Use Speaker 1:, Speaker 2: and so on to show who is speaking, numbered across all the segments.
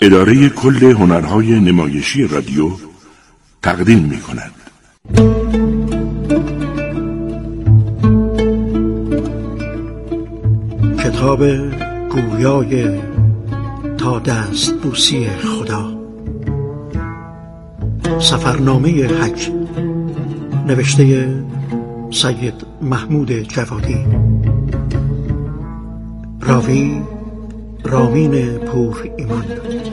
Speaker 1: اداره کل هنرهای نمایشی رادیو تقدیم می‌کند.
Speaker 2: کتاب گویای تا دست بوسی خدا، سفرنامه حج، نوشته سید محمود جوادی، راوی رامین پور ایمان،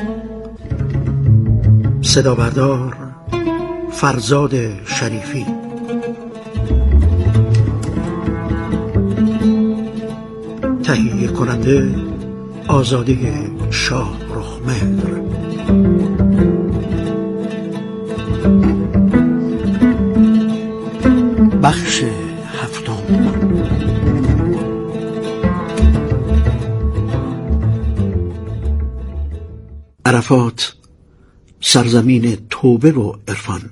Speaker 2: صدا بردار فرزاد شریفی، تهیه کننده آزاده شاه رخمهر. بخش هفتم. عرفات، سرزمین توبه و عرفان.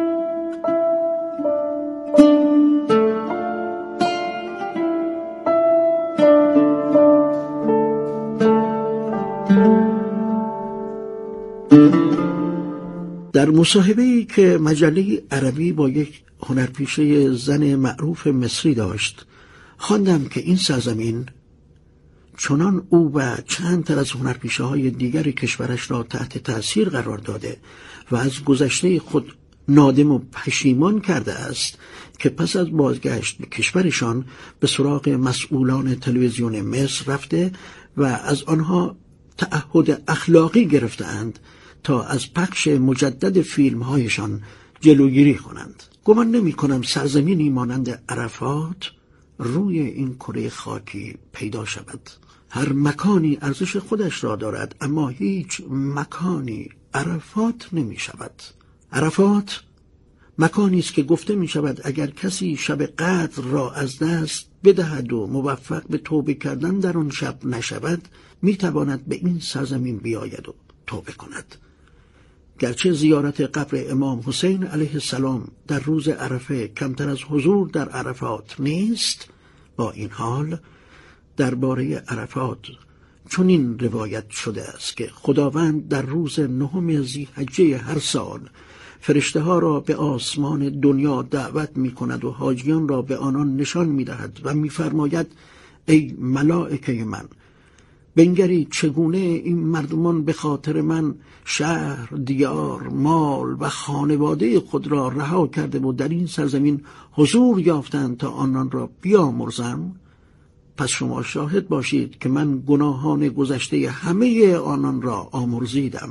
Speaker 2: در مصاحبه‌ای که مجله عربی با یک هنرپیشه زن معروف مصری داشت، خواندم که این سرزمین چنان او و چند تن از هنرپیشه‌های دیگر کشورش را تحت تأثیر قرار داده و از گذشته خود نادم و پشیمان کرده است که پس از بازگشت به کشورشان به سراغ مسئولان تلویزیون مصر رفته و از آنها تعهد اخلاقی گرفته‌اند تا از پخش مجدد فیلم‌هایشان جلوگیری کنند. گمان نمی‌کنم سرزمینی مانند عرفات روی این کره خاکی پیدا شود. هر مکانی ارزش خودش را دارد، اما هیچ مکانی عرفات نمی شود. عرفات مکانی است که گفته می شود اگر کسی شب قدر را از دست بدهد و موفق به توبه کردن در آن شب نشود، می تواند به این سرزمین بیاید و توبه کند. گرچه زیارت قبر امام حسین علیه السلام در روز عرفه کمتر از حضور در عرفات نیست، با این حال درباره عرفات چنین روایت شده است که خداوند در روز 9 ذی‌حجه هر سال فرشته ها را به آسمان دنیا دعوت می کند و حاجیان را به آنان نشان می دهد و می فرماید ای ملائکه من، بنگرید چگونه این مردمان به خاطر من شهر، دیار، مال و خانواده خود را رها کرده و در این سرزمین حضور یافتند تا آنان را بیامرزم. پس شما شاهد باشید که من گناهان گذشته همه آنان را آمرزیدم.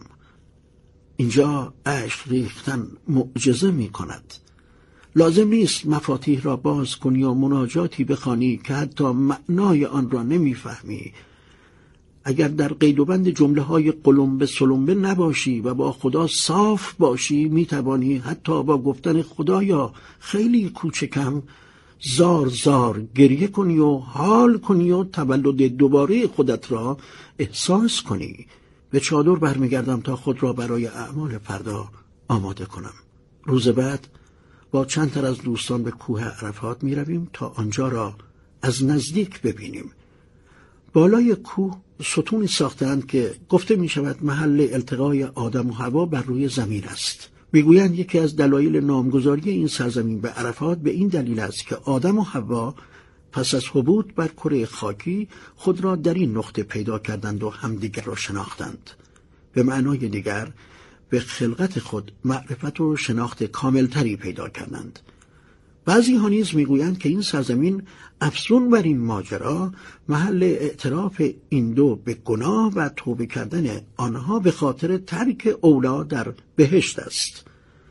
Speaker 2: اینجا اشک ریختن معجزه می کند. لازم نیست مفاتیح را باز کنی و مناجاتی بخوانی که حتی معنای آن را نمی فهمی. اگر در قید و بند جمله های قلمبه سلمبه نباشی و با خدا صاف باشی، می توانی حتی با گفتن خدایا خیلی کوچکم زار زار گریه کنی و حال کنی و تولد دوباره خودت را احساس کنی. به چادر برمیگردم تا خود را برای اعمال فردا آماده کنم. روز بعد با چند تر از دوستان به کوه عرفات می رویم تا آنجا را از نزدیک ببینیم. بالای کوه ستونی ساختند که گفته می شود محل التقای آدم و حوا بر روی زمین است. میگویند یکی از دلایل نامگذاری این سرزمین به عرفات به این دلیل است که آدم و حوا پس از حبوط بر کره خاکی خود را در این نقطه پیدا کردند و همدیگر را شناختند. به معنای دیگر به خلقت خود معرفت و شناخت کاملتری پیدا کردند. بعضی ها نیز میگویند که این سرزمین افزون بر این ماجرا محل اعتراف این دو به گناه و توبه کردن آنها به خاطر ترک اولا در بهشت است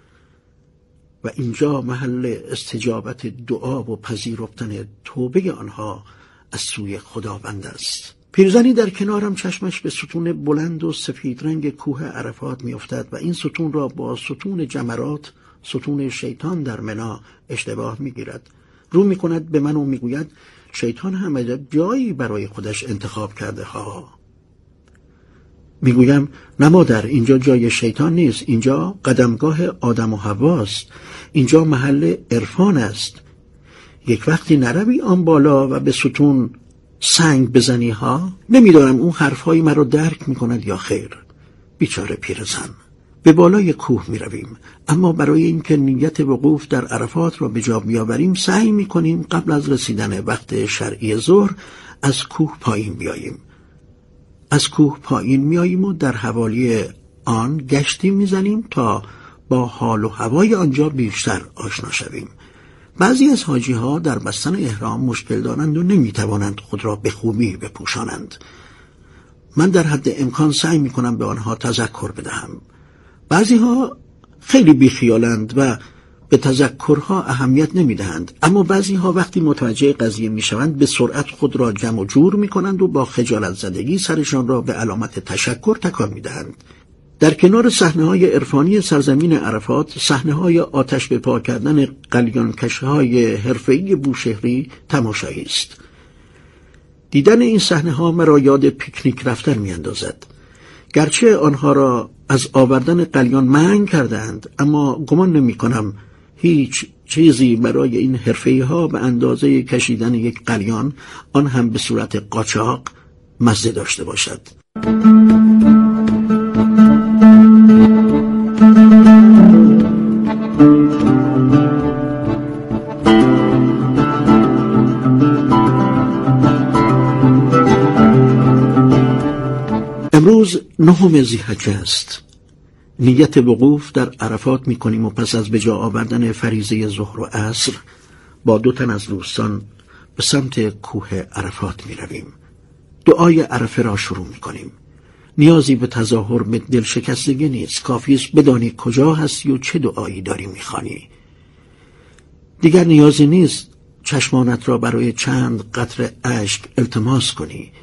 Speaker 2: و اینجا محل استجابت دعا و پذیرفتن توبه آنها از سوی خداوند است. پیرزنی در کنارم چشمش به ستون بلند و سفید رنگ کوه عرفات میافتد و این ستون را با ستون جمرات، ستون شیطان در منا، اشتباه میگیرد. رو میکند به من و میگوید شیطان هم جایی برای خودش انتخاب کرده ها. میگویم نه مادر، اینجا جای شیطان نیست، اینجا قدمگاه آدم و حواست، اینجا محل عرفان است. یک وقتی نروی آن بالا و به ستون سنگ بزنی ها؟ نمیدانم اون حرفهای من رو درک میکند یا خیر. بیچاره پیرزن. به بالای کوه می رویم، اما برای اینکه نیت وقوف در عرفات را به جا بیاوریم سعی می کنیم قبل از رسیدن وقت شرعی ظهر از کوه پایین بیاییم. از کوه پایین میاییم و در حوالی آن گشتی میزنیم تا با حال و هوای آنجا بیشتر آشنا شویم. بعضی از حاجی ها در بستن احرام مشکل دارند و نمیتوانند خود را به خوبی بپوشانند. من در حد امکان سعی میکنم به آنها تذکر بدهم. بعضی ها خیلی بیخیالند و به تذکرها اهمیت نمیدهند، اما بعضی ها وقتی متوجه قضیه میشوند به سرعت خود را جمع و جور میکنند و با خجالت زدگی سرشان را به علامت تشکر تکان میدهند. در کنار صحنه‌های عرفانی سرزمین عرفات، صحنه‌های آتش به پا کردن قلیانکش‌های حرفه‌ای بوشهری تماشایی است. دیدن این صحنه‌ها مرا یاد پیکنیک رفتن می‌اندازد. گرچه آنها را از آوردن قلیان منع کردند، اما گمان نمی‌کنم هیچ چیزی برای این حرفه‌ای‌ها به اندازه کشیدن یک قلیان، آن هم به صورت قاچاق، مزه داشته باشد. امروز 9 ذی‌حجه است. نیت وقوف در عرفات می‌کنیم و پس از به جا آوردن فریضه ظهر و عصر با 2 تن از دوستان به سمت کوه عرفات می‌رویم. دعای عرفه را شروع می‌کنیم. نیازی به تظاهر به دلشکستگی نیست، کافی است بدانی کجا هستی و چه دعایی داری می‌خوانی. دیگر نیازی نیست چشمانت را برای چند قطره اشک التماس کنی.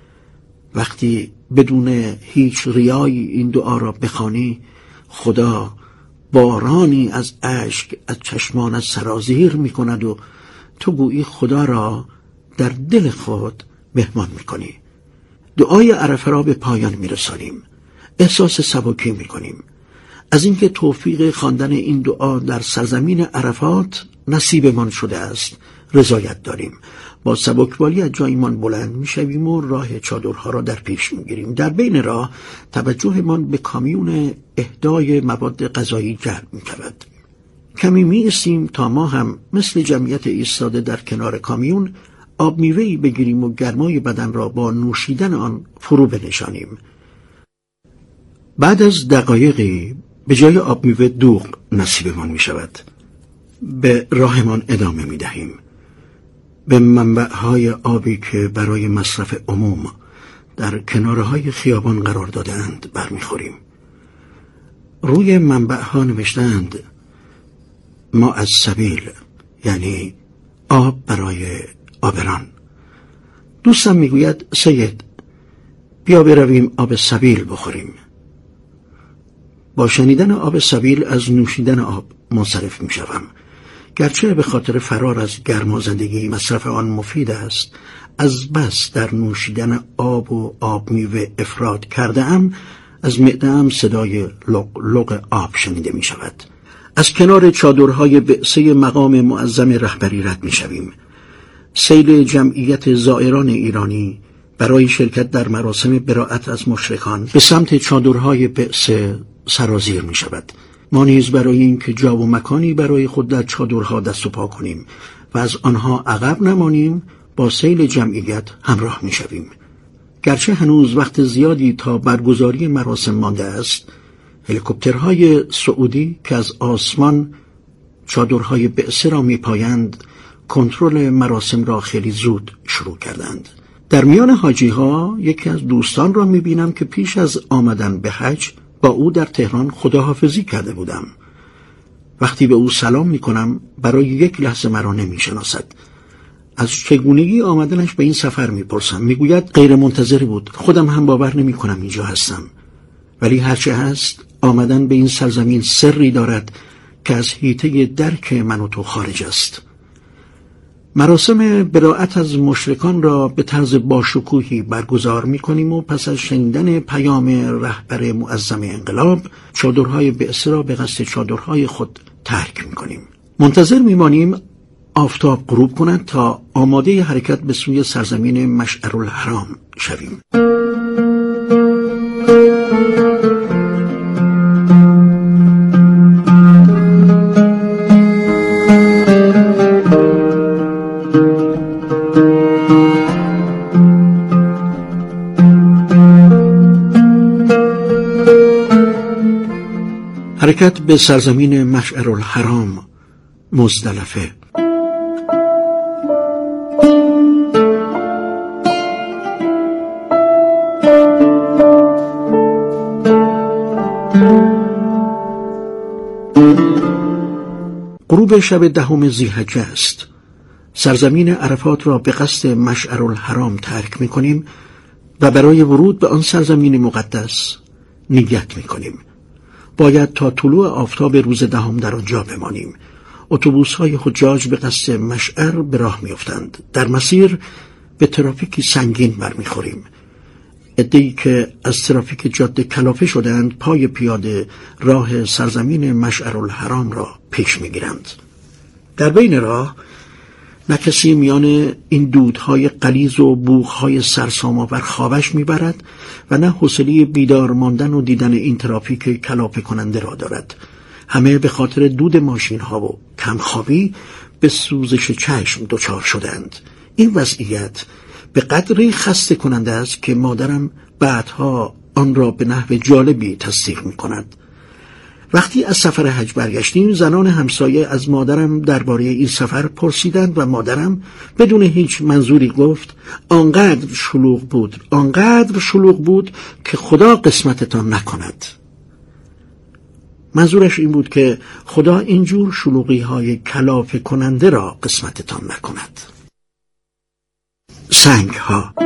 Speaker 2: وقتی بدون هیچ ریایی این دعا را بخوانی، خدا بارانی از اشک از چشمانت سرازیر می کند و تو گویی خدا را در دل خود مهمان می کنی. دعای عرفه را به پایان می رسانیم. احساس سبکی می کنیم از اینکه توفیق خواندن این دعا در سرزمین عرفات نصیبمان شده است. رضایت داریم. با سبکبالی از جایمان بلند میشویم و راه چادرها را در پیش میگیریم. در بین راه توجهمان به کامیون اهدای مواد غذایی جلب میشود. کمی میایستیم تا ما هم مثل جمعیت ایستاده در کنار کامیون آب میوه‌ای بگیریم و گرمای بدن را با نوشیدن آن فرو بنشانیم. بعد از دقایقی به جای آب میوه دوغ نصیبمان میشود. به راهمان ادامه میدهیم. به منبع‌های آبی که برای مصرف عموم در کنارهای خیابان قرار داده‌اند برمیخوریم. روی منبع‌ها نوشتند ما از سبیل، یعنی آب برای آبران. دوستم میگوید سید بیا برویم آب سبیل بخوریم. با شنیدن آب سبیل از نوشیدن آب منصرف میشوم. گرچه به خاطر فرار از گرمازندگی مصرف آن مفید است، از بس در نوشیدن آب و آب میوه افراط کرده ام، از معده‌ام صدای لق لق آب شنیده می شود. از کنار چادرهای بعثه مقام معظم رهبری رد می شویم. سیل جمعیت زائران ایرانی برای شرکت در مراسم براءت از مشرکان به سمت چادرهای بعثه سرازیر می شود. ما نیز برای اینکه جا و مکانی برای خود در چادرها دست و پا کنیم و از آنها عقب نمانیم با سیل جمعیت همراه می شویم. گرچه هنوز وقت زیادی تا برگزاری مراسم مانده است، هلیکوپترهای سعودی که از آسمان چادرهای بعثه را می پایند کنترل مراسم را خیلی زود شروع کردند. در میان حاجی ها یکی از دوستان را می بینم که پیش از آمدن به حج با او در تهران خداحافظی کرده بودم. وقتی به او سلام می کنم برای یک لحظه مرا نمی شناسد. از چگونگی آمدنش به این سفر می پرسم. می گوید غیر منتظری بود. خودم هم باور نمی کنم اینجا هستم. ولی هرچه هست آمدن به این سرزمین سری دارد که از حیطه درک من و تو خارج است. مراسم براءت از مشرکان را به طرز باشکوهی برگزار می‌کنیم و پس از شنیدن پیام رهبر معظم انقلاب چادرهای بعثه را به قصد چادرهای خود ترک می‌کنیم. منتظر می‌مانیم آفتاب غروب کند تا آماده حرکت به سوی سرزمین مشعرالحرام شویم. حرکت به سرزمین مشعرالحرام، مزدلفه. غروب شب 10 ذی‌حجه است. سرزمین عرفات را به قصد مشعرالحرام ترک می‌کنیم و برای ورود به آن سرزمین مقدس نیت می‌کنیم. باید تا طلوع آفتاب روز 10 در آنجا بمانیم. اتوبوس‌های حجاج به قصد مشعر به راه می‌افتند. در مسیر به ترافیکی سنگین برمیخوریم. عده‌ای که از ترافیک جاده کلافه شدند پای پیاده راه سرزمین مشعرالحرام را پیش می‌گیرند. در بین راه نه کسی میان این دودهای غلیظ و بوقهای سرسام‌آور خوابش میبرد و نه حوصله بیدار ماندن و دیدن این ترافیک کلافه کننده را دارد. همه به خاطر دود ماشین‌ها و کمخوابی به سوزش چشم دچار شدند. این وضعیت به قدری خسته کننده است که مادرم بعدها آن را به نحو جالبی تصدیق می‌کند. وقتی از سفر حج برگشتیم، زنان همسایه از مادرم درباره این سفر پرسیدند و مادرم بدون هیچ منظوری گفت آنقدر شلوغ بود که خدا قسمتتان نکند. منظورش این بود که خدا اینجور شلوغی‌های کلافه کننده را قسمتتان نکند. سنگ‌ها.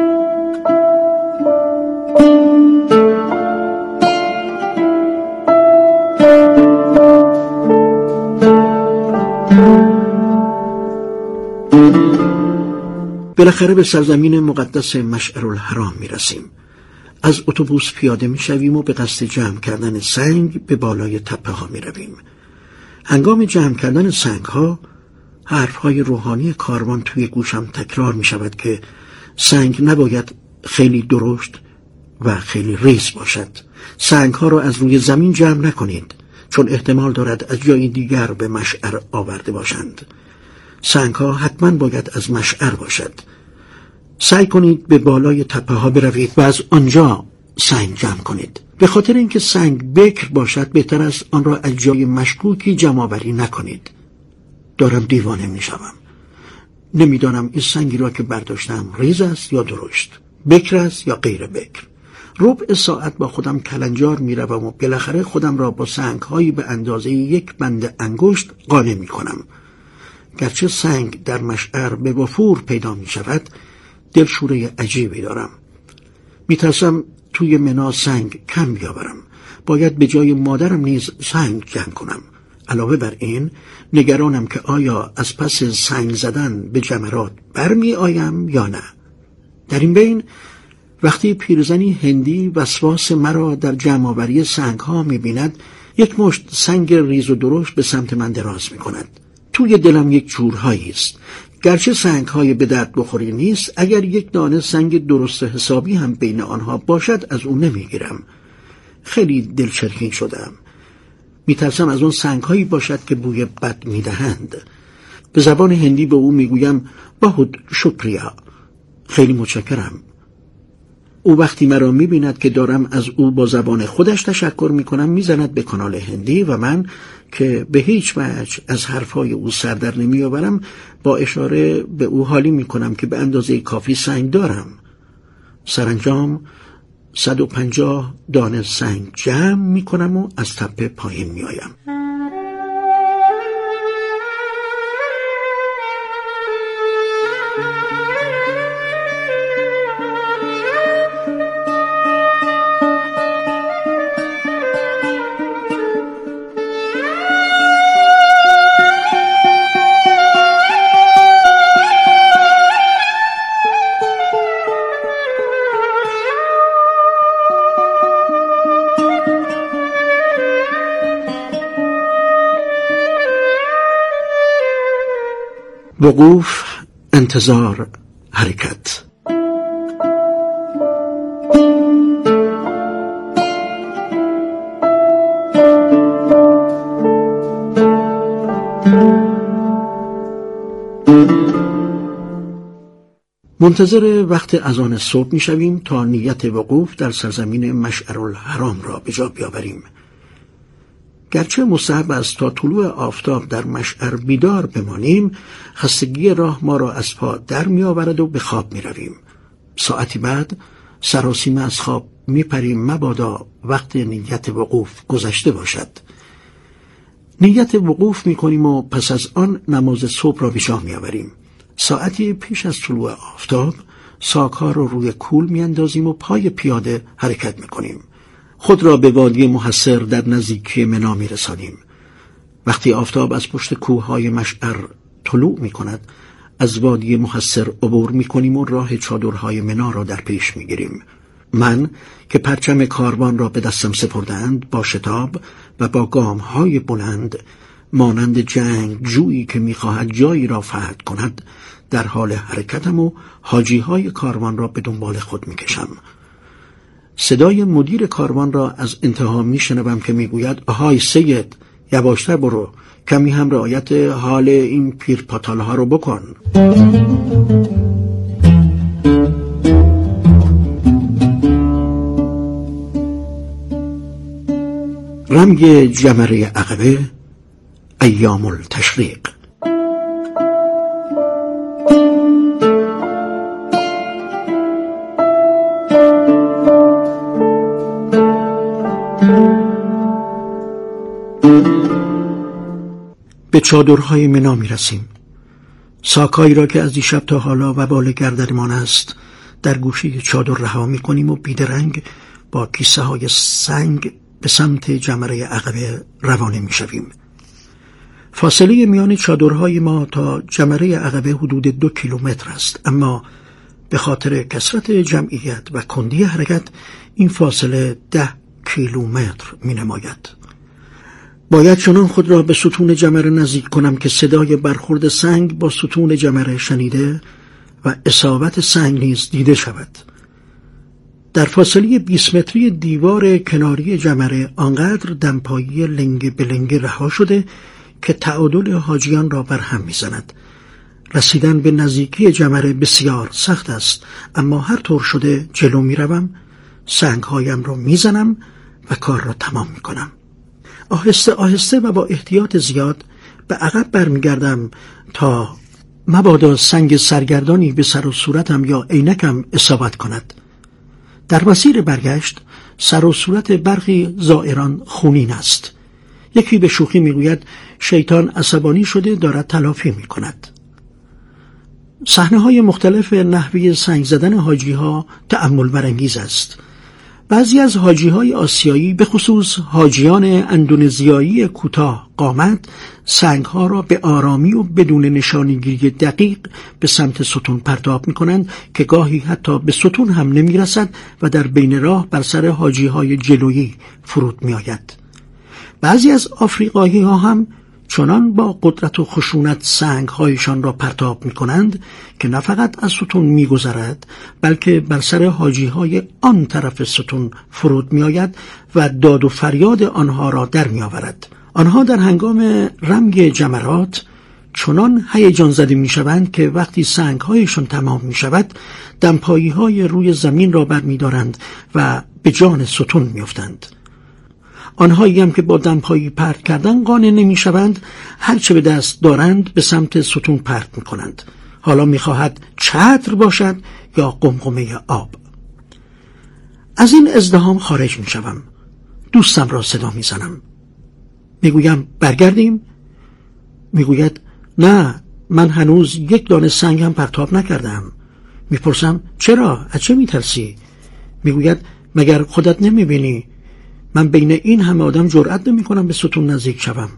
Speaker 2: بالاخره به سرزمین مقدس مشعرالحرام میرسیم. از اتوبوس پیاده میشویم و به قصد جمع کردن سنگ به بالای تپه ها میرویم. هنگام جمع کردن سنگ ها حرفهای روحانی کاروان توی گوشم تکرار میشود که سنگ نباید خیلی درشت و خیلی ریز باشد. سنگ ها را از روی زمین جمع نکنید چون احتمال دارد از جای دیگر به مشعر آورده باشند. سنگ ها حتما باید از مشعر باشد. سعی کنید به بالای تپه ها بروید و از آنجا سنگ جمع کنید. به خاطر اینکه سنگ بکر باشد بهتر است آن را از جای مشکوکی جمع آوری نکنید. دارم دیوانه میشوم. نمیدانم این سنگی را که برداشتم ریز است یا درشت، بکر است یا غیر بکر. ربع ساعت با خودم کلنجار میروم و بالاخره خودم را با سنگ هایی به اندازه یک بند انگشت قانع میکنم. گرچه سنگ در مشعر به وفور پیدا می شود، دلشوره عجیبی دارم. می ترسم توی منا سنگ کم بیاورم. باید به جای مادرم نیز سنگ جمع کنم. علاوه بر این نگرانم که آیا از پس سنگ زدن به جمرات برمی آیم یا نه. در این بین وقتی پیرزنی هندی وسواس مرا در جمع آوری سنگ ها می بیند، یک مشت سنگ ریز و درشت به سمت من دراز می کند. توی دلم یک جورهایی است. گرچه سنگ‌های به درد بخوری نیست، اگر یک دانه سنگ درست حسابی هم بین آنها باشد از اون نمیگیرم. خیلی دلچرکین شدم. میترسم از اون سنگ‌هایی باشد که بوی بد میدهند. به زبان هندی به او میگویم باهود شکریا، خیلی متشکرم. او وقتی مرا میبیند که دارم از او با زبان خودش تشکر میکنم میزند به کانال هندی و من که به هیچ وجه از حرفهای او سر در نمیآورم با اشاره به او حالی میکنم که به اندازه کافی سنگ دارم. سرانجام 150 دانه سنگ جمع میکنم و از تپه پایین میآیم. وقوف، انتظار، حرکت. منتظر وقت اذان صبح می شویم تا نیت وقوف در سرزمین مشعرالحرام را به جا بیاوریم. گرچه مستحب است تا طلوع آفتاب در مشعر بیدار بمانیم، خستگی راه ما را از پا در می آورد و به خواب می رویم. ساعتی بعد سراسیمه از خواب می پریم مبادا وقت نیت وقوف گذشته باشد. نیت وقوف می کنیم و پس از آن نماز صبح را به جا می آوریم. ساعتی پیش از طلوع آفتاب ساک‌ها را روی کول می اندازیم و پای پیاده حرکت می کنیم. خود را به وادی محصر در نزدیکی منا می رسانیم. وقتی آفتاب از پشت کوههای مشعر طلوع می کند، از وادی محصر عبور می کنیم و راه چادرهای منا را در پیش می گیریم. من که پرچم کاروان را به دستم سپردند، با شتاب و با گامهای بلند مانند جنگ جویی که می خواهد جایی را فتح کند در حال حرکتم و حاجیهای کاروان را به دنبال خود می کشم. صدای مدیر کاروان را از انتها می شنوم که می گوید آهای سید، یواشتر برو، کمی هم رعایت حال این پیر پاتال ها رو بکن. رمگ جمره عقبه، ایام التشریق. به چادرهای منا می رسیم. ساکایی را که از دیشب تا حالا وبال گردنمان است در گوشه چادر رها می کنیم و بیدرنگ با کیسه های سنگ به سمت جمره عقبه روانه می شویم. فاصله میان چادرهای ما تا جمره عقبه حدود 2 کیلومتر است، اما به خاطر کثرت جمعیت و کندی حرکت این فاصله 10 کیلومتر می نماید. باید چنان خود را به ستون جمره نزدیک کنم که صدای برخورد سنگ با ستون جمره شنیده و اصابت سنگ نیز دیده شود. در فاصله 20 متری دیوار کناری جمره آنقدر دمپایی لنگه به لنگه رها شده که تعادل حاجیان را برهم می‌زند. رسیدن به نزدیکی جمره بسیار سخت است، اما هر طور شده جلو می‌روم، سنگ‌هایم را می‌زنم و کار را تمام می‌کنم. آهسته آهسته و با احتیاط زیاد به عقب برمیگردم تا مبادا سنگ سرگردانی به سر و صورتم یا عینکم اصابت کند. در مسیر برگشت سر و صورت برخی زائران خونین است. یکی به شوخی میگوید شیطان عصبانی شده دارد تلافی میکند. صحنه‌های مختلف نحوه سنگ زدن حاجی‌ها تأمل برانگیز است. بعضی از حاجی‌های آسیایی به خصوص حاجیان اندونزیایی کوتاه قامت سنگ‌ها را به آرامی و بدون نشانگیری دقیق به سمت ستون پرتاب می‌کنند که گاهی حتی به ستون هم نمی‌رسد و در بین راه بر سر حاجی‌های جلویی فرود می‌آید. بعضی از آفریقایی‌ها هم چنان با قدرت و خشونت سنگ‌هایشان را پرتاب می‌کنند که نه فقط از ستون می‌گذرد بلکه بر سر حاجی‌های آن طرف ستون فرود می‌آید و داد و فریاد آنها را در می‌آورد. آنها در هنگام رمگ جمرات چنان هیجان زده می‌شوند که وقتی سنگ‌هایشان تمام می‌شود دمپایی‌های روی زمین را برمی‌دارند و به جان ستون می‌افتند. آنهایی هم که با دمپایی پرت کردن قانع نمی‌شوند هرچه به دست دارند به سمت ستون پرت می‌کنند. حالا می‌خواهد چتر باشد یا قمقمه آب. از این ازدحام خارج می‌شوم. دوستم را صدا می‌زنم. میگویم برگردیم؟ میگوید نه، من هنوز یک دانه سنگ هم پرتاب نکردم. میپرسم چرا؟ از چه میترسی؟ میگوید مگر خودت نمیبینی؟ من بین این همه آدم جرأت نمی کنم به ستون نزدیک شوم.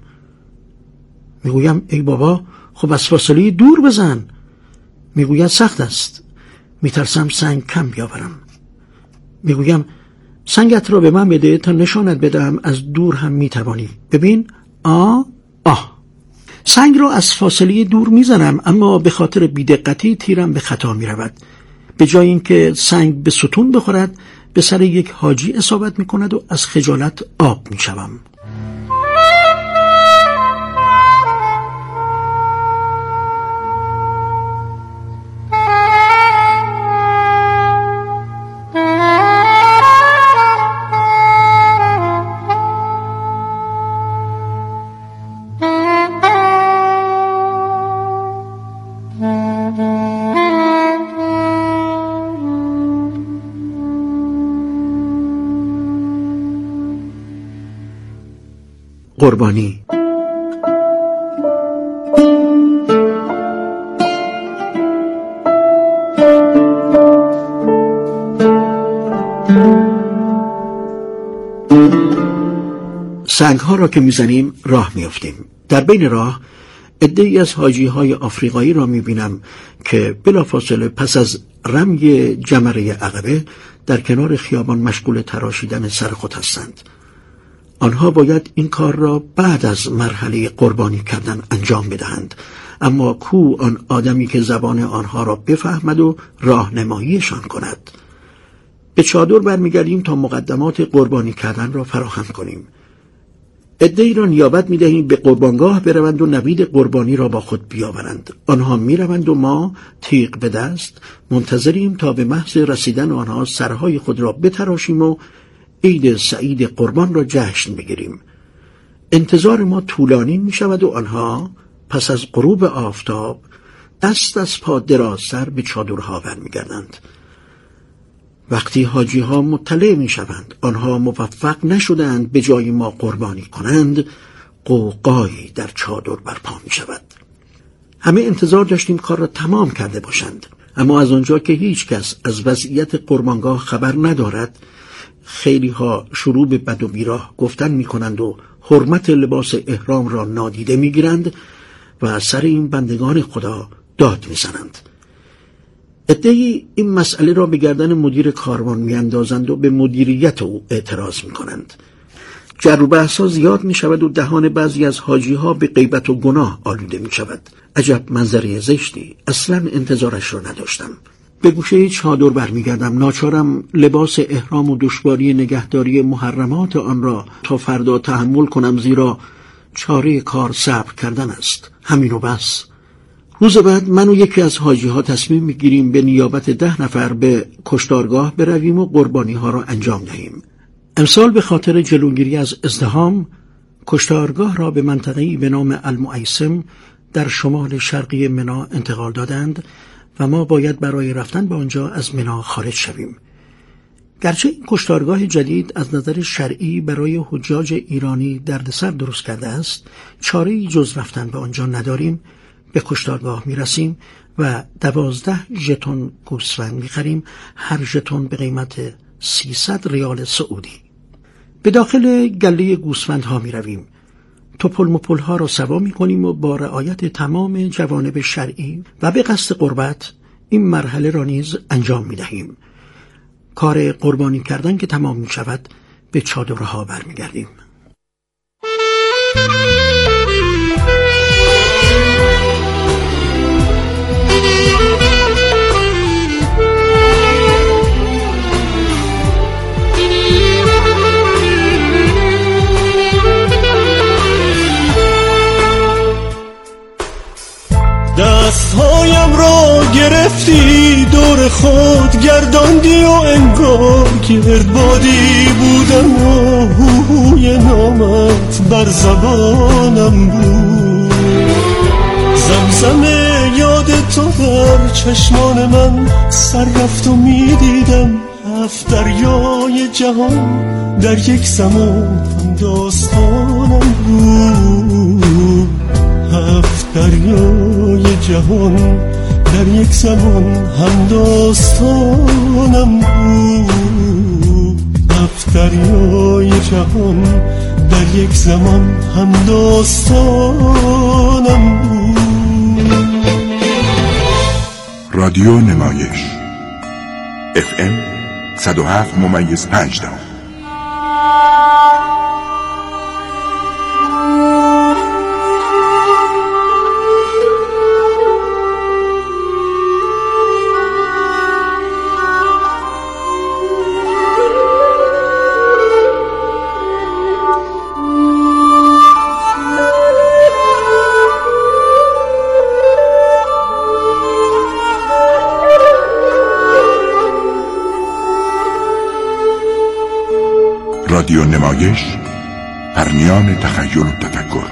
Speaker 2: میگویم ای بابا، خب از فاصله دور بزن. میگوید سخت است. میترسم سنگ کم بیاورم. میگویم سنگت را به من بده تا نشانت بدم از دور هم میتوانی. ببین سنگ را از فاصله دور میزنم، اما به خاطر بیدقتی تیرم به خطا میرود. به جای اینکه سنگ به ستون بخورد به سر یک حاجی اصابت میکند و از خجالت آب میشوم. قربانی. سنگ‌ها را که می‌زنیم راه می‌افتیم. در بین راه عده‌ای از حاجی‌های آفریقایی را می‌بینم که بلافاصله پس از رمی جمره عقبه در کنار خیابان مشغول تراشیدن سر خود هستند. آنها باید این کار را بعد از مرحله قربانی کردن انجام بدهند، اما کو آن آدمی که زبان آنها را بفهمد و راهنماییشان کند؟ به چادر برمیگردیم تا مقدمات قربانی کردن را فراهم کنیم. عده‌ای را نیابت می‌دهیم به قربانگاه بروند و نوید قربانی را با خود بیاورند. آنها می‌روند و ما تیغ به دست منتظریم تا به محض رسیدن آنها سرهای خود را بتراشیم و عید سعید قربان را جشن بگیریم. انتظار ما طولانی می‌شود و آنها پس از غروب آفتاب دست از پا درازتر به چادرها برمیگردند. وقتی حاجی ها مطلع می شوند آنها موفق نشدند به جای ما قربانی کنند، قوقایی در چادر برپا می شود. همه انتظار داشتیم کار را تمام کرده باشند، اما از آنجا که هیچ کس از وضعیت قربانگاه خبر ندارد، خیلی ها شروع به بد و بیراه گفتن می کنند و حرمت لباس احرام را نادیده می گیرند و سر این بندگان خدا داد می زنند. عده‌ای این مسئله را به گردن مدیر کاروان میاندازند و به مدیریت او اعتراض میکنند. جر و بحث‌ها زیاد می شود و دهان بعضی از حاجی ها به غیبت و گناه آلوده می شود. عجب منظره زشتی، اصلا انتظارش را نداشتم. به گوشه چادر برمیگردم، ناچارم لباس احرام و دشواری نگهداری محرمات آن را تا فردا تحمل کنم، زیرا چاره کار صبر کردن است. همین و بس. روز بعد من و یکی از حاجی ها تصمیم میگیریم به نیابت 10 نفر به کشتارگاه برویم و قربانی ها را انجام دهیم. امسال به خاطر جلوگیری از ازدحام کشتارگاه را به منطقه‌ای به نام المعیسم در شمال شرقی منی انتقال دادند و ما باید برای رفتن به آنجا از منی خارج شویم. گرچه این کشتارگاه جدید از نظر شرعی برای حجاج ایرانی دردسر درست کرده است، چاره‌ای جز رفتن به آنجا نداریم. به کشتارگاه می رسیم و 12 ژتون گوسفند می خریم، هر ژتون به قیمت 300 ریال سعودی. به داخل گله گوسفند ها می رویم. توپل مپل ها را سوا می کنیم و با رعایت تمام جوانب شرعی و به قصد قربت این مرحله را نیز انجام می دهیم. کار قربانی کردن که تمام می شود به چادرها برمی گردیم.
Speaker 3: دستهایم را گرفتی دور خود گرداندی و انگار گردبادی بودم و هوی نامت بر زبانم بود. زمزم یاد تو در چشمان من سر رفت و می دیدم 7 دریای جهان در یک زمان داستانم بود. 7 دریای جهان در یک زمان هم داستانم بود. 7 دریای جهان در یک زمان هم داستانم بود.
Speaker 1: رادیو نمایش FM 107.5. رادیو نمایش، پرمیان تخیل و تفکر.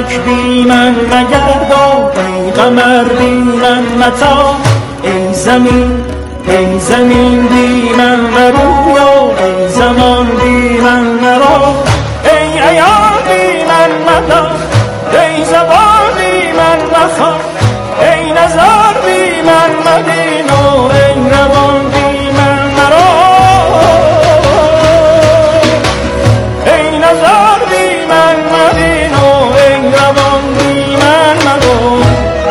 Speaker 4: فلک بی من مگردان، ای قمر بی من متا، ای زمین بی من مرویا، ای زمان بی من مرا، ای عیار بی من مدا، ای زبان بی من مخا، ای نظر بی من مدین و ای روان بی من مرا، ای نظر بی من مدین و ای روان بی من مرا.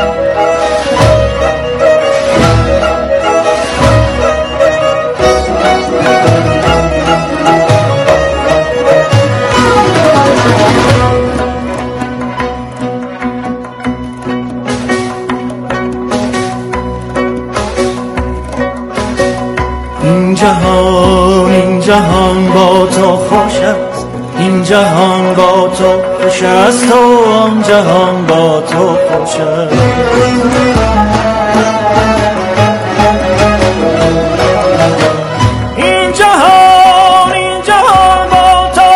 Speaker 4: این جهان با تو خوش است، این جهان با تو خوش است و آن جهان با تو خوش است.